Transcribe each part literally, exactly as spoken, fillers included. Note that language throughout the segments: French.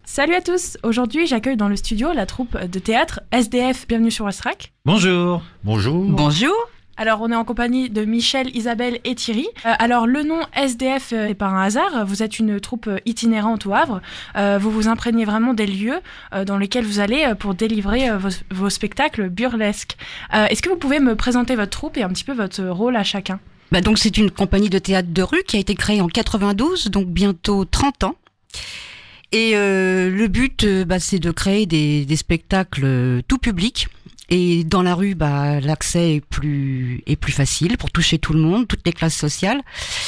Salut à tous, aujourd'hui j'accueille dans le studio la troupe de théâtre S D F. Bienvenue sur Ostrac. Bonjour. Bonjour. Bonjour. Alors on est en compagnie de Michel, Isabelle et Thierry. Euh, alors le nom S D F est par un hasard, vous êtes une troupe itinérante au Havre. Euh, vous vous imprégnez vraiment des lieux euh, dans lesquels vous allez euh, pour délivrer euh, vos, vos spectacles burlesques. Euh, est-ce que vous pouvez me présenter votre troupe et un petit peu votre rôle à chacun ? Bah donc c'est une compagnie de théâtre de rue qui a été créée en quatre-vingt-douze, donc bientôt trente ans. Et euh, le but, euh, bah, c'est de créer des, des spectacles euh, tout public. Et dans la rue, bah, l'accès est plus, est plus facile pour toucher tout le monde, toutes les classes sociales.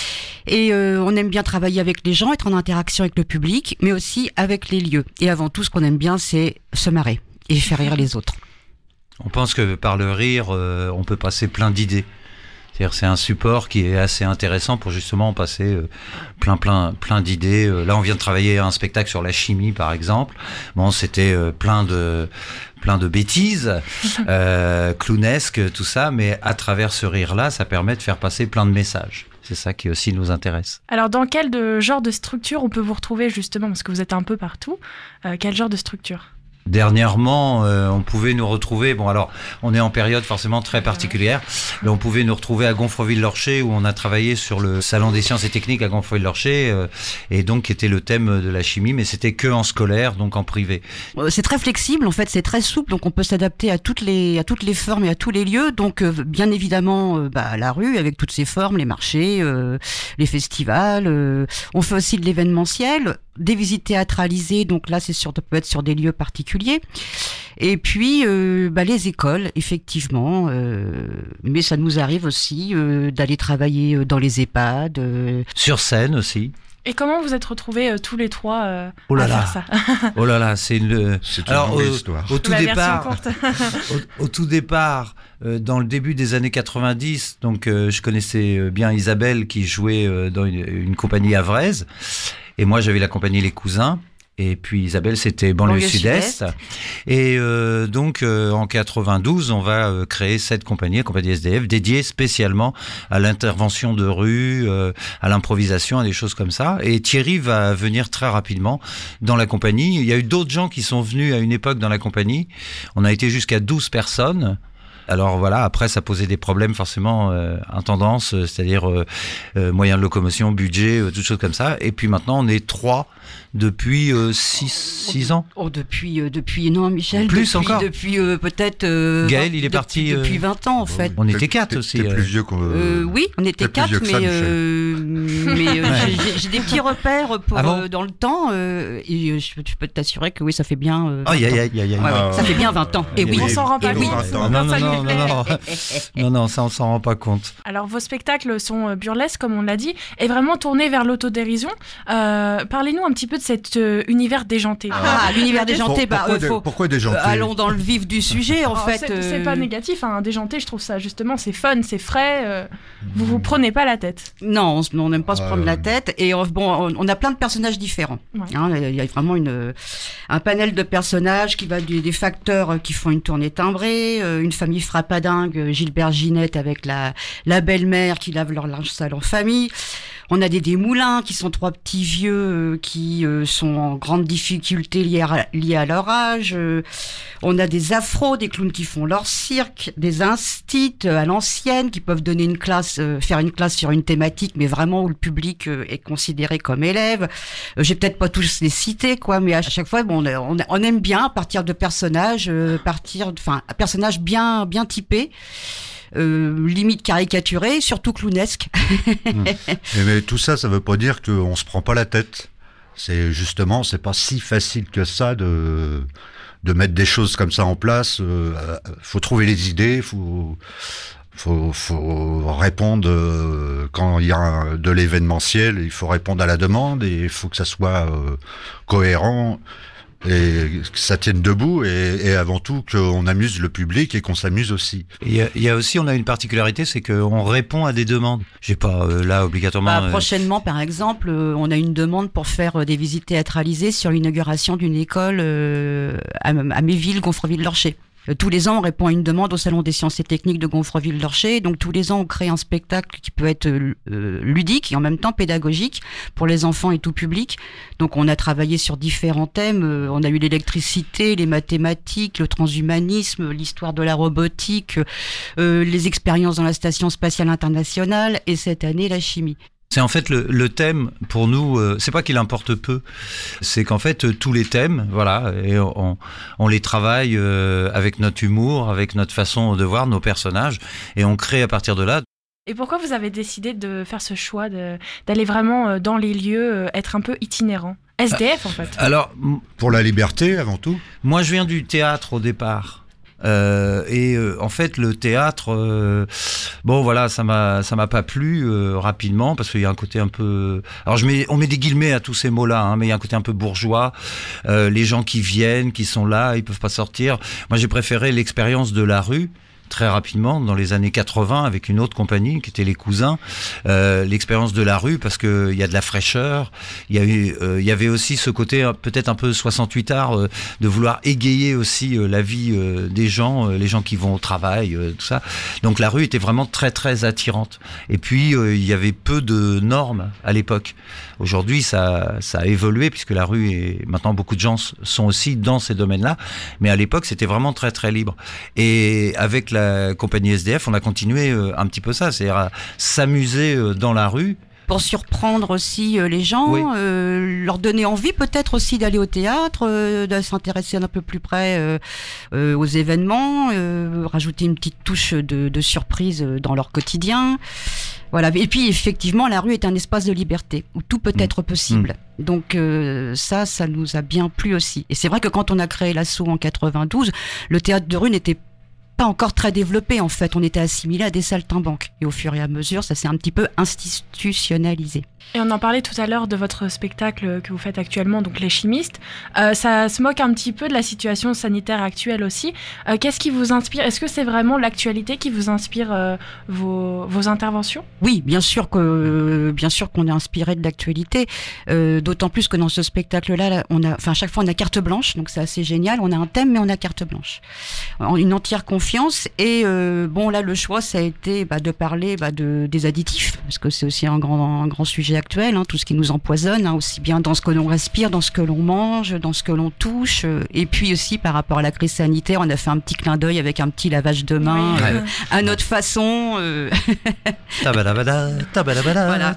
Et euh, on aime bien travailler avec les gens, être en interaction avec le public, mais aussi avec les lieux. Et avant tout, ce qu'on aime bien, c'est se marrer et faire rire les autres. On pense que par le rire, euh, on peut passer plein d'idées. C'est-à-dire, c'est un support qui est assez intéressant pour justement passer euh, plein, plein, plein d'idées. Euh, là, on vient de travailler un spectacle sur la chimie, par exemple. Bon, c'était euh, plein de, plein de bêtises, euh, clownesques, tout ça, mais à travers ce rire-là, ça permet de faire passer plein de messages. C'est ça qui aussi nous intéresse. Alors, dans quel de, genre de structure on peut vous retrouver justement, parce que vous êtes un peu partout, euh, quel genre de structure ? Dernièrement, euh, on pouvait nous retrouver, bon alors, on est en période forcément très particulière, mais on pouvait nous retrouver à Gonfreville-Lorcher où on a travaillé sur le salon des sciences et techniques à Gonfreville-Lorcher, euh, et donc qui était le thème de la chimie, mais c'était que en scolaire, donc en privé. C'est très flexible, en fait, c'est très souple, donc on peut s'adapter à toutes les, à toutes les formes et à tous les lieux. Donc, euh, bien évidemment, euh, bah, la rue avec toutes ses formes, les marchés, euh, les festivals. Euh, on fait aussi de l'événementiel, des visites théâtralisées, donc là, c'est sur, ça peut être sur des lieux particuliers. Et puis, euh, bah, les écoles, effectivement. Euh, mais ça nous arrive aussi euh, d'aller travailler dans les EHPAD. Euh. Sur scène aussi. Et comment vous êtes retrouvés euh, tous les trois euh, oh là à là. faire ça ? Oh là là, c'est une, c'est une Alors, longue au, histoire. Au tout La départ, version courte. au, au tout départ, euh, dans le début des années quatre-vingt-dix, donc euh, je connaissais bien Isabelle qui jouait euh, dans une, une compagnie havraise, et moi j'avais la compagnie Les Cousins. Et puis Isabelle, c'était banlieue, banlieue sud-est. sud-est. Et euh, donc, euh, en quatre-vingt-douze, on va euh, créer cette compagnie, la compagnie S D F, dédiée spécialement à l'intervention de rue, euh, à l'improvisation, à des choses comme ça. Et Thierry va venir très rapidement dans la compagnie. Il y a eu d'autres gens qui sont venus à une époque dans la compagnie. On a été jusqu'à douze personnes. Alors voilà, après ça posait des problèmes forcément euh, intendance, euh, c'est-à-dire euh, euh, moyens de locomotion, budget, euh, toutes choses comme ça. Et puis maintenant on est trois depuis euh, six, six ans. Oh depuis euh, depuis non Michel. Plus depuis, encore. Depuis euh, peut-être. Euh, Gaël il est de, parti. Depuis euh, vingt ans en fait. On était quatre aussi. T'es euh. plus vieux que. Euh, oui, on était quatre, mais ça, euh, mais euh, Ouais. j'ai, j'ai des petits repères pour Ah bon euh, dans le temps euh, et je, je peux t'assurer que oui ça fait bien. Euh, Oh, y a, y a, y a, y a, ouais, Ah, ouais, ça fait bien vingt ans. Et oui. On s'en rend pas Et oui. compte. Non, non, Ça non, lui non, plaît. non, non. Non, non, ça on s'en rend pas compte. Alors vos spectacles sont euh, burlesques comme on l'a dit et vraiment tournés vers l'autodérision. Euh, parlez-nous un petit peu de cet euh, univers déjanté. Ah, l'univers déjanté, bah, pourquoi, euh, dé- faut, pourquoi déjanté euh, allons dans le vif du sujet en Alors, fait. c'est, c'est euh, pas négatif, hein, déjanté, je trouve ça justement, c'est fun, c'est frais, euh, vous vous prenez pas la tête. Non, on s- on n'aime pas se Euh, prendre la tête et euh, bon, on, on a plein de personnages différents. Ouais. Hein, il y a vraiment une, un panel de personnages qui va du- des facteurs qui font une tournée timbrée, euh, une famille frappadingue, Gilbert Ginette avec la, la belle-mère qui lave leur linge sale en famille. On a des démoulins qui sont trois petits vieux euh, qui euh, sont en grande difficulté liées à, liées à leur âge. Euh, on a des afros, des clowns qui font leur cirque, des instits euh, à l'ancienne qui peuvent donner une classe, euh, faire une classe sur une thématique, mais vraiment où le public euh, est considéré comme élève. Euh, j'ai peut-être pas tous les cités, quoi, mais à chaque fois, bon, on, on, on aime bien à partir de personnages, euh, partir, enfin, personnages bien, bien typés. Euh, limite caricaturé, surtout clownesque. Mais, mais tout ça, ça veut pas dire qu'on se prend pas la tête. C'est justement, c'est pas si facile que ça de de mettre des choses comme ça en place. Euh, faut trouver les idées, faut faut faut répondre euh, quand il y a un- de l'événementiel, il faut répondre à la demande et il faut que ça soit euh, cohérent. Et que ça tienne debout et, et avant tout qu'on amuse le public et qu'on s'amuse aussi. Il y, a, il y a aussi, on a une particularité, c'est qu'on répond à des demandes. J'ai pas euh, là obligatoirement. Bah, euh, prochainement, par exemple, euh, on a une demande pour faire euh, des visites théâtralisées sur l'inauguration d'une école euh, à, à Méville, Gonfreville-Lorcher. Euh, tous les ans, on répond à une demande au Salon des sciences et techniques de Gonfreville-Lorcher. Donc tous les ans, on crée un spectacle qui peut être euh, ludique et en même temps pédagogique pour les enfants et tout public. Donc on a travaillé sur différents thèmes. Euh, on a eu l'électricité, les mathématiques, le transhumanisme, l'histoire de la robotique, euh, les expériences dans la Station spatiale internationale et cette année, la chimie. C'est en fait le, le thème pour nous, euh, c'est pas qu'il importe peu, c'est qu'en fait euh, tous les thèmes, voilà, et on, on les travaille euh, avec notre humour, avec notre façon de voir nos personnages, et on crée à partir de là. Et pourquoi vous avez décidé de faire ce choix, de, d'aller vraiment dans les lieux, être un peu itinérant ? S D F en fait. Alors, pour la liberté avant tout. Moi je viens du théâtre au départ. Euh, et euh, en fait le théâtre euh, bon voilà ça m'a ça m'a pas plu euh, rapidement parce qu'il y a un côté un peu, alors je mets on met des guillemets à tous ces mots là hein, mais il y a un côté un peu bourgeois, euh, les gens qui viennent, qui sont là, ils peuvent pas sortir. Moi j'ai préféré l'expérience de la rue très rapidement dans les années quatre-vingts avec une autre compagnie qui était les Cousins, euh, l'expérience de la rue parce que il y a de la fraîcheur, il y a eu, euh, il y avait aussi ce côté peut-être un peu soixante-huit art euh, de vouloir égayer aussi euh, la vie euh, des gens, euh, les gens qui vont au travail, euh, tout ça. Donc la rue était vraiment très très attirante. Et puis euh, il y avait peu de normes à l'époque. Aujourd'hui ça ça a évolué puisque la rue est maintenant beaucoup de gens sont aussi dans ces domaines-là, mais à l'époque c'était vraiment très très libre. Et avec la La compagnie S D F, on a continué euh, un petit peu ça, c'est-à-dire à s'amuser euh, dans la rue. Pour surprendre aussi euh, les gens, oui. euh, leur donner envie peut-être aussi d'aller au théâtre, euh, de s'intéresser un peu plus près euh, euh, aux événements, euh, rajouter une petite touche de, de surprise dans leur quotidien. Voilà. Et puis effectivement, la rue est un espace de liberté où tout peut être possible. Mmh. Donc euh, ça, ça nous a bien plu aussi. Et c'est vrai que quand on a créé l'assaut en quatre-vingt-douze, le théâtre de rue n'était pas encore très développé en fait, on était assimilé à des saltimbanques et au fur et à mesure ça s'est un petit peu institutionnalisé. Et on en parlait tout à l'heure de votre spectacle que vous faites actuellement, donc Les Chimistes. Euh, ça se moque un petit peu de la situation sanitaire actuelle aussi. Euh, qu'est-ce qui vous inspire ? Est-ce que c'est vraiment l'actualité qui vous inspire euh, vos, vos interventions ? Oui, bien sûr que euh, bien sûr qu'on est inspiré de l'actualité. Euh, d'autant plus que dans ce spectacle-là, là, on a, enfin chaque fois on a carte blanche, donc c'est assez génial. On a un thème, mais on a carte blanche, une entière confiance. Et euh, bon là, le choix ça a été bah, de parler bah, de des additifs, parce que c'est aussi un grand un grand sujet actuel, hein, tout ce qui nous empoisonne, hein, aussi bien dans ce que l'on respire, dans ce que l'on mange, dans ce que l'on touche, euh, et puis aussi par rapport à la crise sanitaire, on a fait un petit clin d'œil avec un petit lavage de mains oui. euh, à notre façon. Euh... voilà.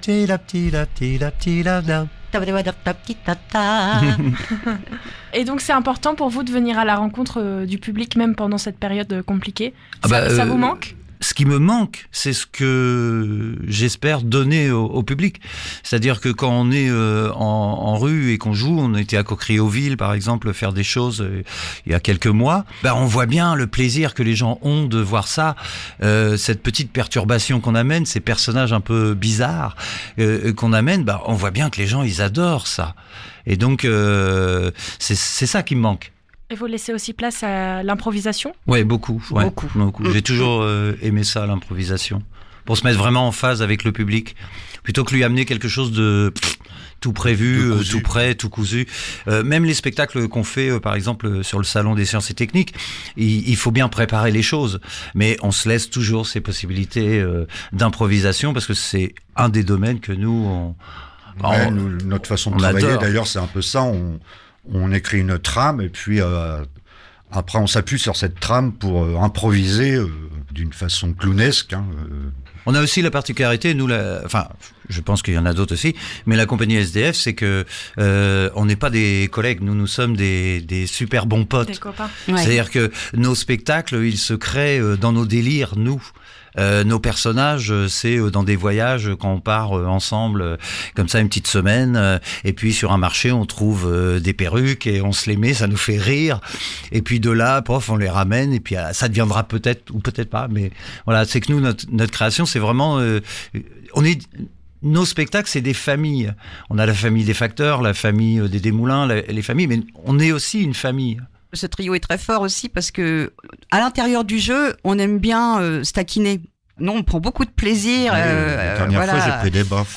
Et donc c'est important pour vous de venir à la rencontre euh, du public même pendant cette période compliquée. Ah ça, bah, ça euh... vous manque ? Ce qui me manque, c'est ce que j'espère donner au, au public. C'est-à-dire que quand on est euh, en, en rue et qu'on joue, on était à Coquerieauville, par exemple, faire des choses euh, il y a quelques mois, ben on voit bien le plaisir que les gens ont de voir ça, euh, cette petite perturbation qu'on amène, ces personnages un peu bizarres euh, qu'on amène, ben on voit bien que les gens, ils adorent ça. Et donc, euh, c'est, c'est ça qui me manque. Et vous laissez aussi place à l'improvisation ? Oui, beaucoup. Ouais, beaucoup. beaucoup. J'ai toujours euh, aimé ça, l'improvisation. Pour se mettre vraiment en phase avec le public. Plutôt que lui amener quelque chose de pff, tout prévu, tout, euh, tout prêt, tout cousu. Euh, même les spectacles qu'on fait, euh, par exemple, sur le Salon des sciences et techniques, il, il faut bien préparer les choses. Mais on se laisse toujours ces possibilités euh, d'improvisation parce que c'est un des domaines que nous, on... Ouais, on nous notre façon de travailler, adore. D'ailleurs, c'est un peu ça. On... On écrit une trame et puis euh, après on s'appuie sur cette trame pour euh, improviser euh, d'une façon clownesque. Hein, euh. On a aussi la particularité, nous, la, enfin, je pense qu'il y en a d'autres aussi, mais la compagnie S D F, c'est que euh, on n'est pas des collègues, nous, nous sommes des, des super bons potes. Des copains. Ouais. C'est-à-dire que nos spectacles, ils se créent dans nos délires, nous. Euh, nos personnages, c'est dans des voyages quand on part ensemble, comme ça une petite semaine, euh, et puis sur un marché on trouve euh, des perruques et on se les met, ça nous fait rire, et puis de là, pof, on les ramène, et puis euh, ça deviendra peut-être ou peut-être pas, mais voilà, c'est que nous notre, notre création, c'est vraiment, euh, on est nos spectacles, c'est des familles. On a la famille des facteurs, la famille des Desmoulins, la, les familles, mais on est aussi une famille. Ce trio est très fort aussi parce que à l'intérieur du jeu, on aime bien euh, se taquiner. non, on prend beaucoup de plaisir. Oui, euh, la dernière voilà. fois, j'ai pris des baffes.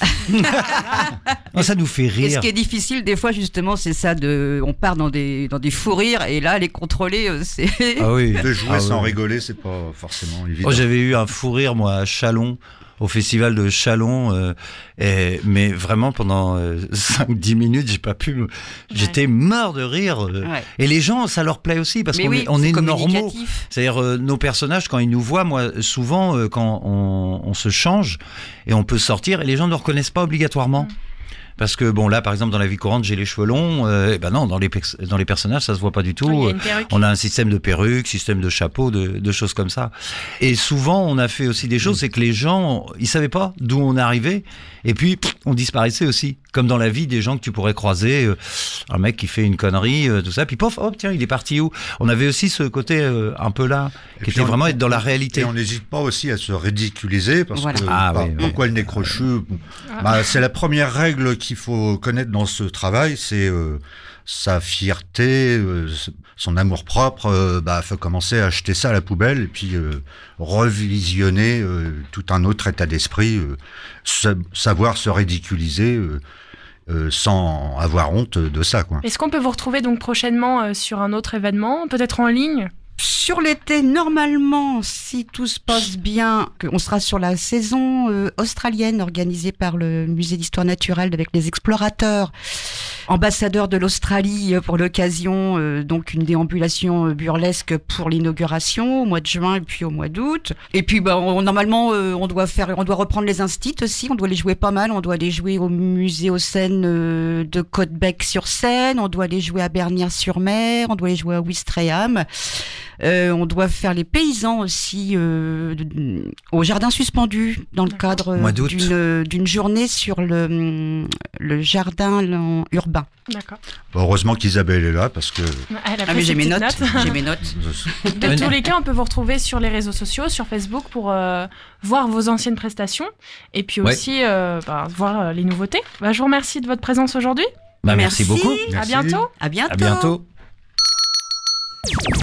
Oh, ça nous fait Et rire. ce qui est difficile, des fois, justement, c'est ça de, on part dans des, dans des fous rires, et là, les contrôler, euh, c'est. Ah oui. De jouer Ah sans ouais. rigoler, c'est pas forcément évident. Oh, j'avais eu un fou rire, moi, à Châlons, au festival de Châlons, euh, et, mais vraiment pendant euh, cinq dix minutes, j'ai pas pu. me- J'étais mort de rire. euh. Ouais. Et les gens, ça leur plaît aussi parce Mais qu'on oui, est, on c'est est normaux. communicatif. C'est-à-dire euh, nos personnages, quand ils nous voient, moi, souvent, euh, quand on, on se change et on peut sortir, et les gens ne nous reconnaissent pas obligatoirement. Mm. Parce que bon là, par exemple, dans la vie courante, j'ai les cheveux longs. Euh, et ben non, dans les pers- dans les personnages, ça se voit pas du tout. Il y a une perruque. On a un système de perruque, système de chapeau, de, de choses comme ça. Et souvent, on a fait aussi des choses, c'est que les gens, ils savaient pas d'où on arrivait, et puis pff, on disparaissait aussi. Comme dans la vie, des gens que tu pourrais croiser, euh, un mec qui fait une connerie, euh, tout ça, puis pof, hop, tiens, il est parti où? On avait aussi ce côté euh, un peu là, Et qui puis était on- vraiment être dans la réalité. Et on n'hésite pas aussi à se ridiculiser parce Voilà. que Ah, bah, oui, oui. pourquoi le nez crochu Ah. bah, c'est la première règle qu'il faut connaître dans ce travail, c'est euh, sa fierté, euh, son amour propre. Euh, bah, faut commencer à acheter ça à la poubelle et puis euh, revisionner euh, tout un autre état d'esprit, euh, sa- savoir se ridiculiser. Euh, euh, sans avoir honte de ça, quoi. Est-ce qu'on peut vous retrouver donc prochainement euh, sur un autre événement, peut-être en ligne? Sur l'été, normalement, si tout se passe bien, que- on sera sur la saison euh, australienne organisée par le Musée d'Histoire Naturelle avec les explorateurs, ambassadeurs de l'Australie euh, pour l'occasion, euh, donc une déambulation euh, burlesque pour l'inauguration au mois de juin et puis au mois d'août. Et puis bah, on- normalement, euh, on doit faire, on doit reprendre les instits aussi, on doit les jouer pas mal, on doit les jouer au musée aux Seines euh, de Côte-Bec-sur-Seine, on doit les jouer à Bernières-sur-Mer, on doit les jouer à Ouistreham. Euh, on doit faire les paysans aussi euh, de- au jardin suspendu dans le D'accord. cadre Mois d'août. d'une d'une journée sur le, le jardin lan- urbain. D'accord. Bon, heureusement qu'Isabelle est là parce que Elle a Ah pris mais ses j'ai mes petites notes, j'ai mes notes. De tous les cas, on peut vous retrouver sur les réseaux sociaux, sur Facebook, pour euh, voir vos anciennes prestations et puis Ouais. aussi euh, bah, voir euh, les nouveautés. Bah, je vous remercie de votre présence aujourd'hui. Bah, merci, Merci. beaucoup. À Merci. bientôt. À bientôt. À bientôt.